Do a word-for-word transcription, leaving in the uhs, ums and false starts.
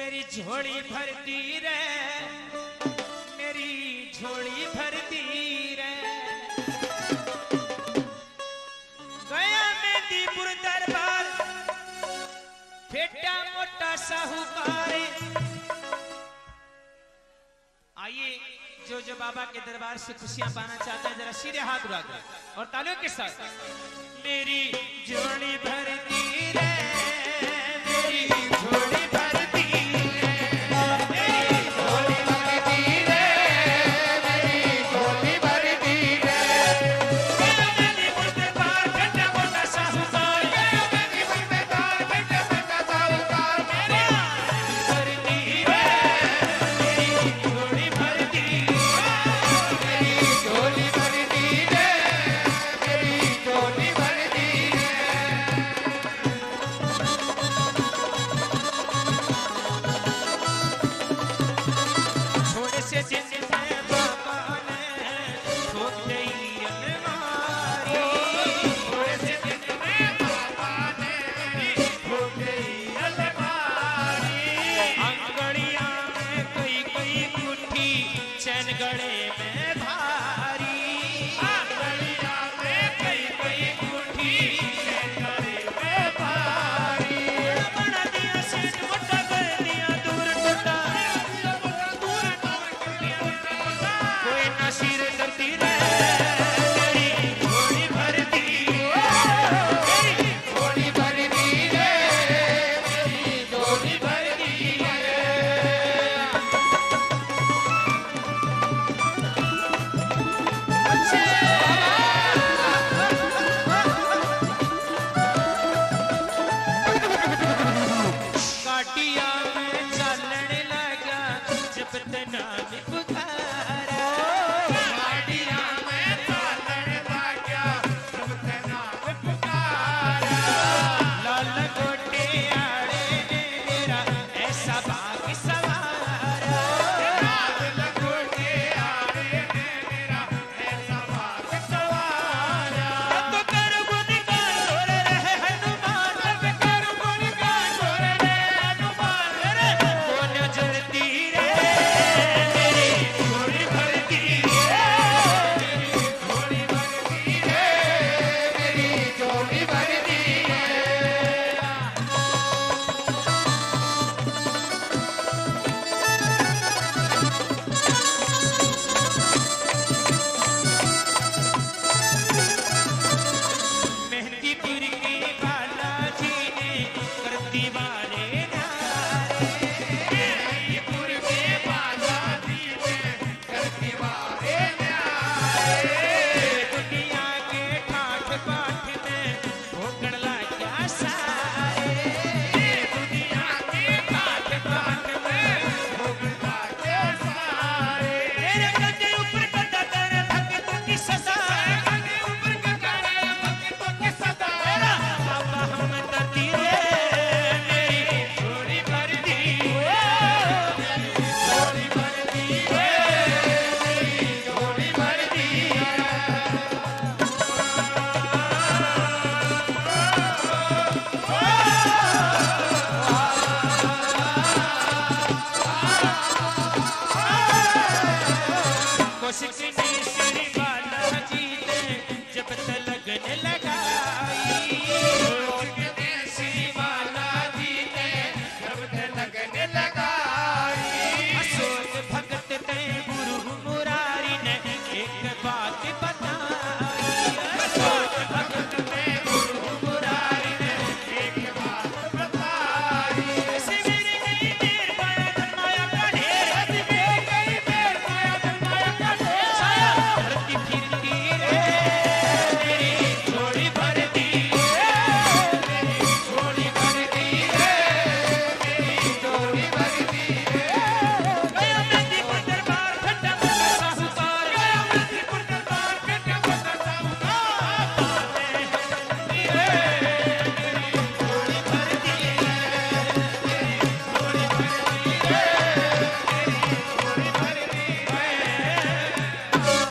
मेरी झोली भरती रे, मेरी झोली भरती रे। गया मेहंदीपुर दरबार, बेटा मोटा साहूकार। आइए जो जो बाबा के दरबार से खुशियां पाना चाहता है जरा सीधे हाथ उठाकर और तालियों के साथ। मेरी झोली भरती रे, मेरी झोली भरती रे, मेरी झोली भरती रे, मेरी झोली भरती रे। गया मेहंदीपुर दरबार, बेटा मोटा साहूकार। गया मेहंदीपुर दरबार, बेटा मोटा साहूकार। मेरी भरती रे, मेरी झोली भरती रे, मेरी झोली भरती रे, मेरी झोली भरती रे। थोड़े से दिन में बाबा ने ठोक दी अलमारी, थोड़े से दिन में बाबा ने ठोक दी अलमारी। अंगड़ियां में कई कई मुट्ठी चैन गड़े